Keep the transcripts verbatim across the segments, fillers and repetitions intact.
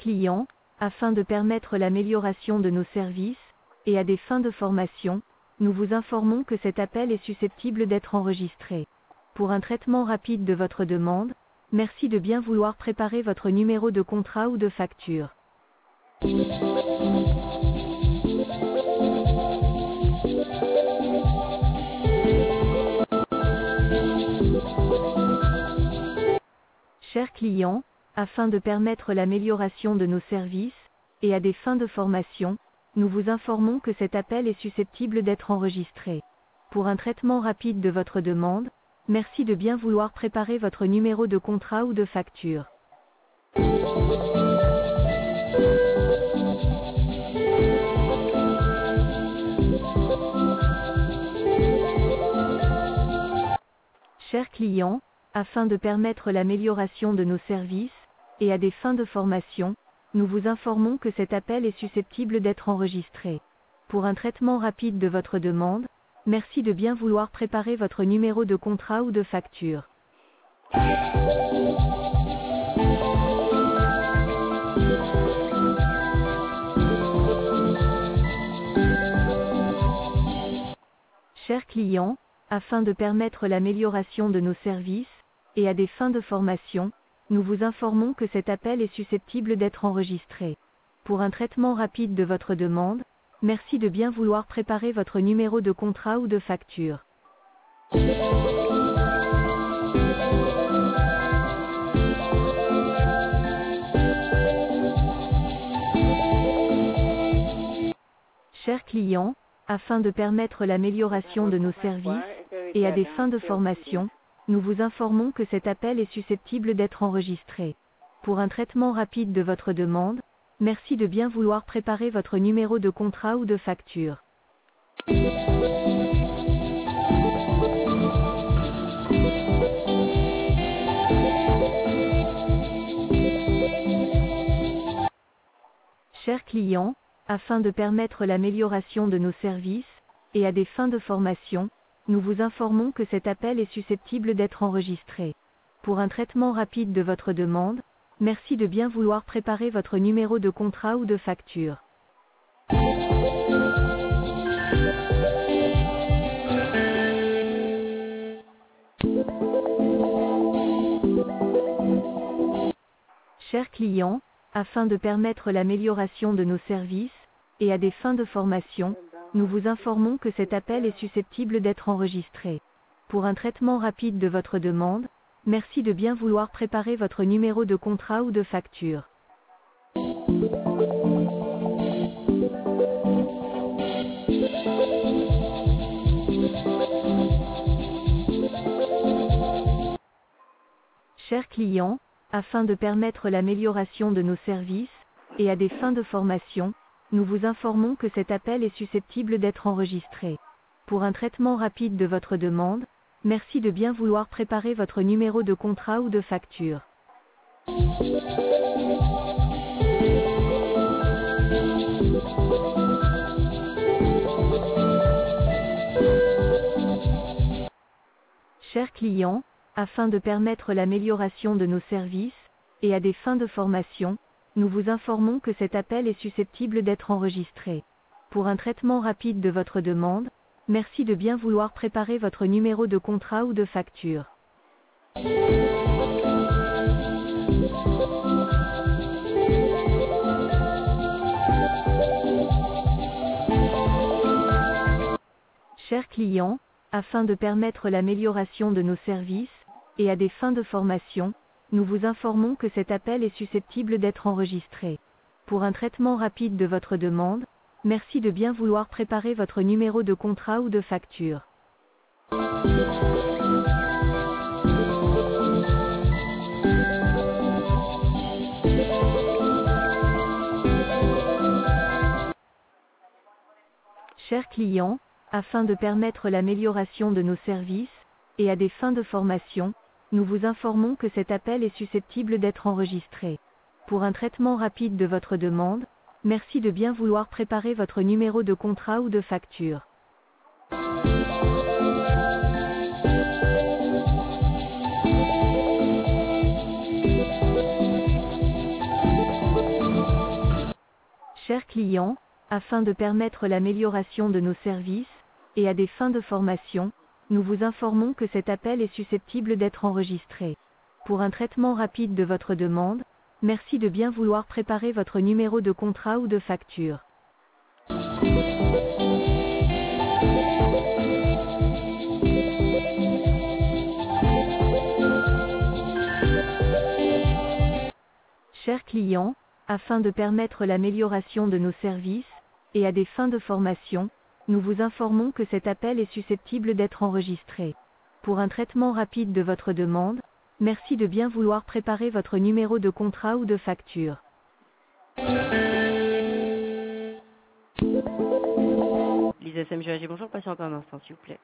client, afin de permettre l'amélioration de nos services, et à des fins de formation, nous vous informons que cet appel est susceptible d'être enregistré. Pour un traitement rapide de votre demande, merci de bien vouloir préparer votre numéro de contrat ou de facture. Chers clients, afin de permettre l'amélioration de nos services, et à des fins de formation, nous vous informons que cet appel est susceptible d'être enregistré. Pour un traitement rapide de votre demande, merci de bien vouloir préparer votre numéro de contrat ou de facture. Chers clients, afin de permettre l'amélioration de nos services, et à des fins de formation, nous vous informons que cet appel est susceptible d'être enregistré. Pour un traitement rapide de votre demande, merci de bien vouloir préparer votre numéro de contrat ou de facture. Chers clients, afin de permettre l'amélioration de nos services, et à des fins de formation, nous vous informons que cet appel est susceptible d'être enregistré. Pour un traitement rapide de votre demande, merci de bien vouloir préparer votre numéro de contrat ou de facture. Chers clients, afin de permettre l'amélioration de nos services, et à des fins de formation, nous vous informons que cet appel est susceptible d'être enregistré. Pour un traitement rapide de votre demande, merci de bien vouloir préparer votre numéro de contrat ou de facture. Chers clients, afin de permettre l'amélioration de nos services, et à des fins de formation, nous vous informons que cet appel est susceptible d'être enregistré. Pour un traitement rapide de votre demande, merci de bien vouloir préparer votre numéro de contrat ou de facture. Chers clients, afin de permettre l'amélioration de nos services, et à des fins de formation, nous vous informons que cet appel est susceptible d'être enregistré. Pour un traitement rapide de votre demande, merci de bien vouloir préparer votre numéro de contrat ou de facture. Chers clients, afin de permettre l'amélioration de nos services, et à des fins de formation, nous vous informons que cet appel est susceptible d'être enregistré. Pour un traitement rapide de votre demande, merci de bien vouloir préparer votre numéro de contrat ou de facture. Chers clients, afin de permettre l'amélioration de nos services, et à des fins de formation, nous vous informons que cet appel est susceptible d'être enregistré. Pour un traitement rapide de votre demande, merci de bien vouloir préparer votre numéro de contrat ou de facture. Chers clients, afin de permettre l'amélioration de nos services, et à des fins de formation, nous vous informons que cet appel est susceptible d'être enregistré. Pour un traitement rapide de votre demande, merci de bien vouloir préparer votre numéro de contrat ou de facture. Chers clients, afin de permettre l'amélioration de nos services, et à des fins de formation, nous vous informons que cet appel est susceptible d'être enregistré. Pour un traitement rapide de votre demande, merci de bien vouloir préparer votre numéro de contrat ou de facture. Chers clients, afin de permettre l'amélioration de nos services, et à des fins de formation, nous vous informons que cet appel est susceptible d'être enregistré. Pour un traitement rapide de votre demande, merci de bien vouloir préparer votre numéro de contrat ou de facture. Chers clients, afin de permettre l'amélioration de nos services, et à des fins de formation, nous vous informons que cet appel est susceptible d'être enregistré. Pour un traitement rapide de votre demande, merci de bien vouloir préparer votre numéro de contrat ou de facture. Lisa S M G A G, bonjour, patientez un instant s'il vous plaît.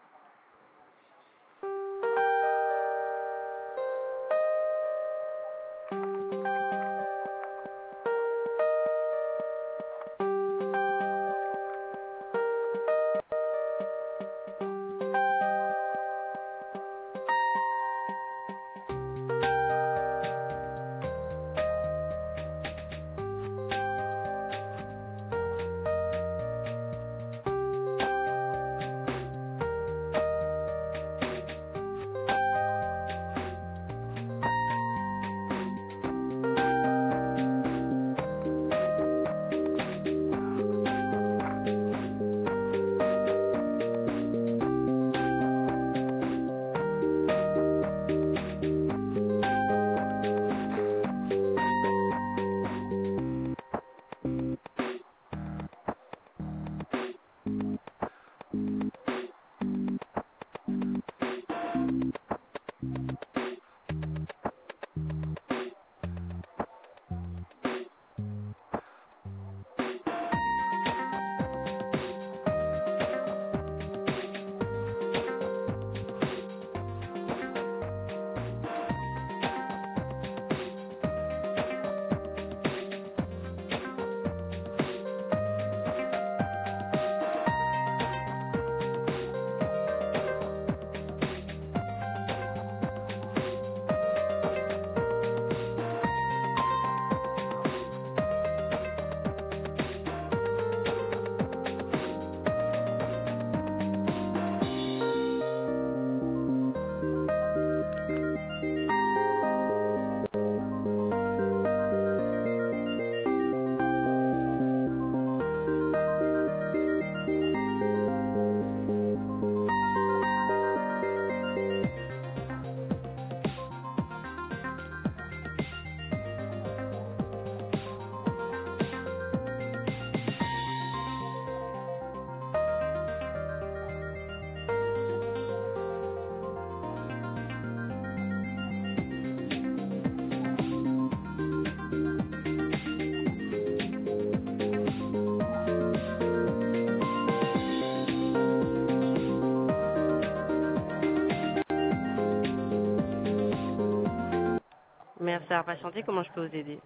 Merci d'avoir patienté, comment je peux vous aider?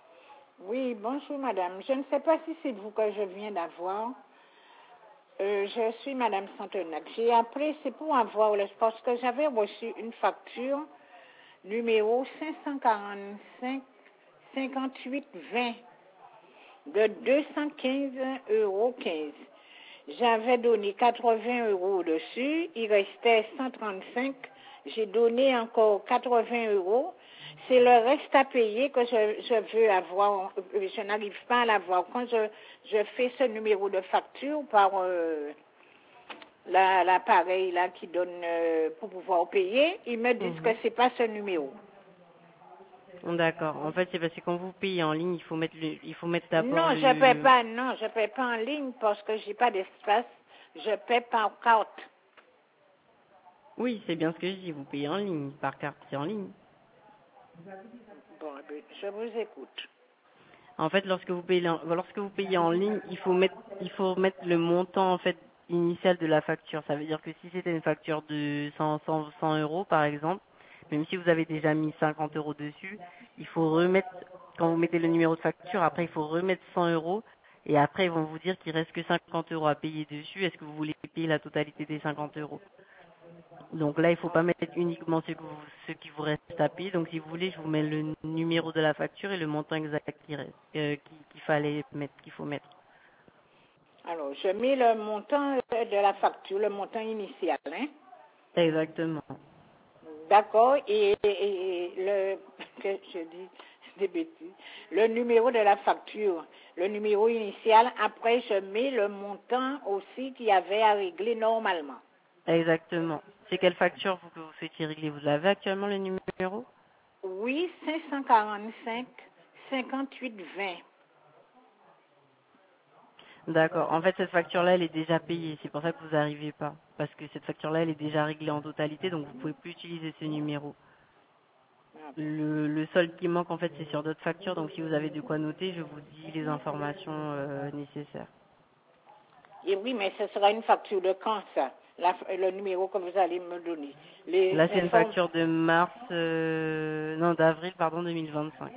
Oui, bonjour madame. Je ne sais pas si c'est vous que je viens d'avoir. Euh, je suis madame Santenac. J'ai appelé, c'est pour avoir, le- parce que j'avais reçu une facture numéro cinq cent quarante-cinq cinquante-huit vingt de deux cent quinze euros quinze. J'avais donné quatre-vingts euros dessus, il restait cent trente-cinq. J'ai donné encore quatre-vingts euros. C'est le reste à payer que je, je veux avoir. Je n'arrive pas à l'avoir. Quand je, je fais ce numéro de facture par euh, la- l'appareil là qui donne euh, pour pouvoir payer, ils me disent Mhm. que c'est pas ce numéro. D'accord. En fait, c'est parce que quand vous payez en ligne, il faut mettre le, il faut mettre d'abord Non, je paie le. pas. Non, je paie pas en ligne parce que j'ai pas d'espace. Je paie par carte. Oui, c'est bien ce que je dis. Vous payez en ligne, par carte, c'est en ligne. Bon, eh bien, je vous écoute. En fait, lorsque vous payez, en- lorsque vous payez en ligne, il faut mettre, il faut mettre le montant en fait initial de la facture. Ça veut dire que si c'était une facture de cent, cent, cent euros par exemple, même si vous avez déjà mis cinquante euros dessus, il faut remettre, quand vous mettez le numéro de facture, après il faut remettre cent euros et après ils vont vous dire qu'il reste que cinquante euros à payer dessus. Est-ce que vous voulez payer la totalité des cinquante euros? Donc là, il faut pas mettre uniquement ce, que vous- ce qui vous reste à payer. Donc si vous voulez, je vous mets le numéro de la facture et le montant exact qu'il reste, euh, qu'il qu'il fallait mettre, qu'il faut mettre. Alors, je mets le montant de la facture, le montant initial, hein? Exactement. D'accord, et, et- et le, que je dis des bêtises, le numéro de la facture, le numéro initial, après je mets le montant aussi qu'il y avait à régler normalement. Exactement. C'est quelle facture vous, que vous souhaitez régler? Vous l'avez actuellement le numéro? Oui, cinq cent quarante-cinq, cinquante-huit, vingt. D'accord. En fait, cette facture-là, elle est déjà payée. C'est pour ça que vous n'arrivez pas. Parce que cette facture-là, elle est déjà réglée en totalité, donc vous pouvez plus utiliser ce numéro. Ah bon. Le, le solde qui manque, en fait, c'est sur d'autres factures. Donc, si vous avez de quoi noter, je vous dis les informations euh, nécessaires. Et oui, mais ce sera une facture de quand ça? La- le numéro que vous allez me donner. Les Là, c'est une inform- facture de mars, euh, non, d'avril, pardon, deux mille vingt-cinq.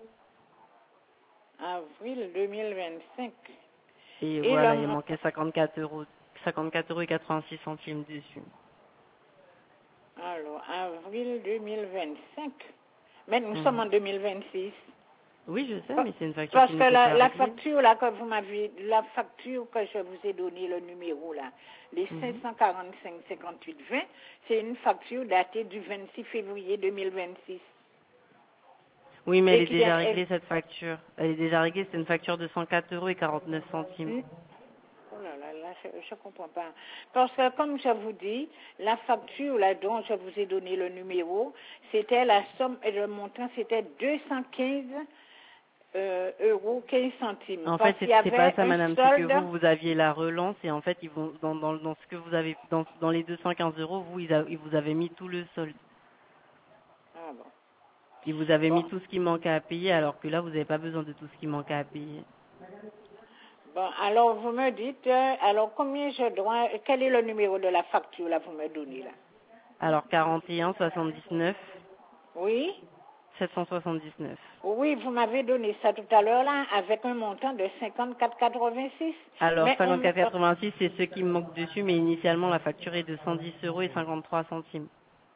avril deux mille vingt-cinq. Et Et le voilà, il mon- manquait cinquante-quatre euros, cinquante-quatre euros et quatre-vingt-six centimes dessus. alors, avril deux mille vingt-cinq. Mais nous sommes en Mhm. deux mille vingt-six. Oui, je sais, Pa- mais c'est une facture Parce qui que n'était la, pas la réglée. facture là que vous m'avez, la facture que je vous ai donné, le numéro là, les Mhm. cinq cent quarante-cinq cinquante-huit vingt, c'est une facture datée du vingt-six février deux mille vingt-six. Oui, mais elle Et est qui déjà est, réglée, cette facture. Elle est déjà réglée, c'est une facture de cent quatre euros et quarante-neuf centimes. est- oh là là, là je ne comprends pas. Parce que comme je vous dis, la facture là dont je vous ai donné le numéro, c'était la somme et le montant, c'était deux cent quinze euh, euros quinze centimes. En Parce fait, qu'il c'est y c'est pas avait ça, un madame, c'est que solde. vous, vous aviez la relance et en fait, ils vont dans, dans, dans ce que vous avez, dans, dans les deux cent quinze euros, vous, ils, a- ils vous avez mis tout le solde. Ah bon. Ils vous avez mis Bon. tout ce qui manquait à payer, alors que là, vous n'avez pas besoin de tout ce qui manquait à payer. Bon, alors vous me dites, euh, alors combien je dois, quel est le numéro de la facture là, vous me donnez là? Alors, quarante et un soixante-dix-neuf Oui? sept cent soixante-dix-neuf. Oui, vous m'avez donné ça tout à l'heure là, avec un montant de cinquante-quatre quatre-vingt-six. Alors, Mais on, me- cinquante-quatre quatre-vingt-six, c'est ce qui me manque dessus, mais initialement, la facture est de cent dix euros et cinquante-trois centimes.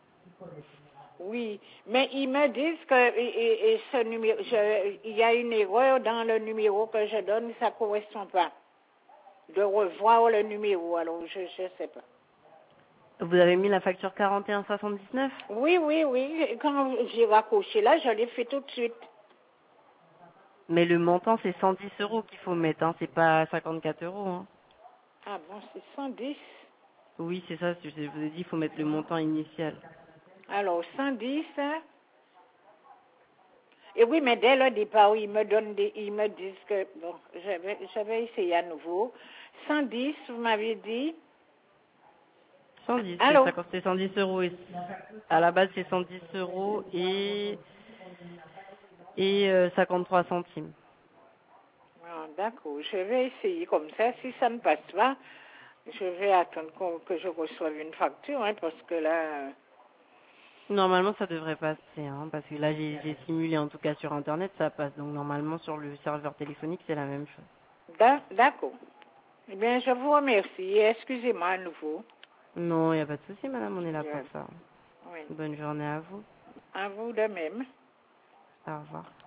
oui, mais ils me disent que et, et- et ce numéro, je- il y a une erreur dans le numéro que je donne, ça correspond pas. De revoir le numéro, alors je ne sais pas. Vous avez mis la facture quarante et un soixante-dix-neuf? Oui, oui, oui, quand j'ai raccroché là, je l'ai fait tout de suite. Mais le montant, c'est cent dix euros qu'il faut mettre, hein, c'est pas cinquante-quatre euros. Hein. Ah bon, c'est cent dix. Oui, c'est ça, je vous ai dit, il faut mettre le montant initial. Alors, cent dix. Et oui, mais dès le départ, ils me donnent des, ils me disent que, bon, je vais, je vais essayer à nouveau. cent dix, vous m'avez dit. cent dix, c'est Allô? ça, c'est cent dix euros. Et, à la base, c'est cent dix euros et, et euh, cinquante-trois centimes. Ah, d'accord, je vais essayer comme ça. Si ça ne passe pas, je vais attendre qu'on- que je reçoive une facture, hein, parce que là... Normalement, ça devrait passer, hein, parce que là, j'ai j'ai simulé, en tout cas sur Internet, ça passe. Donc, normalement, sur le serveur téléphonique, c'est la même chose. d'a- D'accord. Eh bien, je vous remercie. Et excusez-moi à nouveau. Non, il n'y a pas de souci, madame, on est là pour Je- ça. oui. Bonne journée à vous. À vous de même. Au revoir.